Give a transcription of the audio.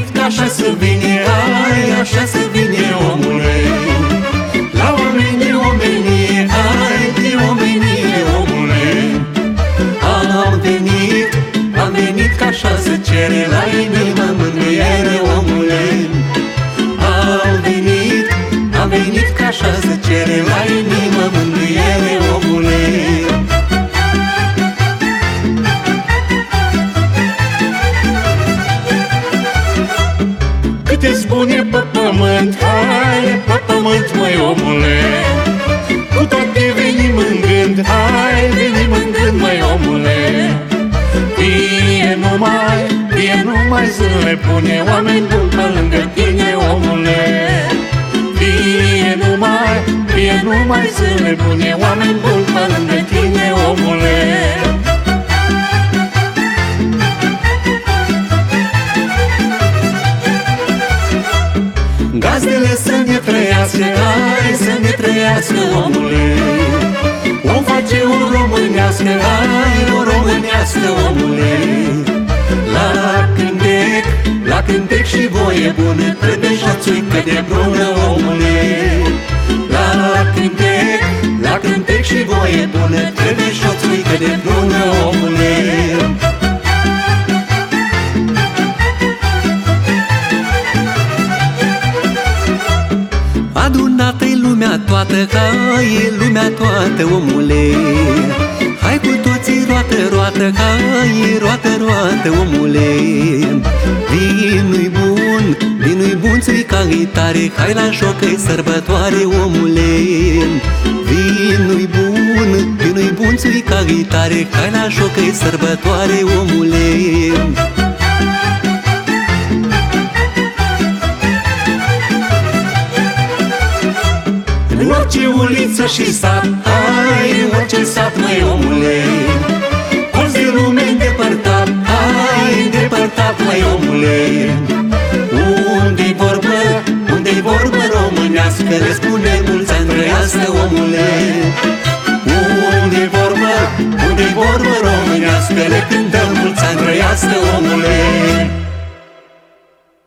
că așa să vine, ai, așa să vine, omule. La omenie, omenie, ai, de omenie, omule. Am venit că așa să cere la inima mângâiere, omule. Am venit că așa să cere la inima mângâiere, omule. Câte-ți bune pe pământ, hai, pe pământ, măi, omule. Cu toate venim în gând, hai, venim în gând, măi, omule. Fie numai zile pune oameni buni pe lângă tine, omule. Fie numai zile pune oameni buni pe lângă tine, omule. Gazdele să ne trăiască, hai, să ne trăiască, omule. Vom face o românească, hai, o românească, omule. La cântec și voie bună, trebuie și-o țuică de brună, omule. La cântec și voie bună, trebuie și-o țuică de brună, omule. Adunată-i lumea toată, hai, lumea toată, omule. Hai cu toții roată, roată, hai, roată, roată, omule. Vinul-i bun, țuica-i tare, hai la joc-i sărbătoare, omule. Vinul-i bun, țuica-i tare, hai la joc-i sărbătoare, omule. În orice uliță și sat, hai, în orice sat, măi, omule. Colț de lume îndepărtat, hai, îndepărtat, măi, omule. Unde-i vorbă românească, le spune mulți ani trăiască, omule. Unde-i vorbă românească, le cântăm mulți ani trăiască, omule.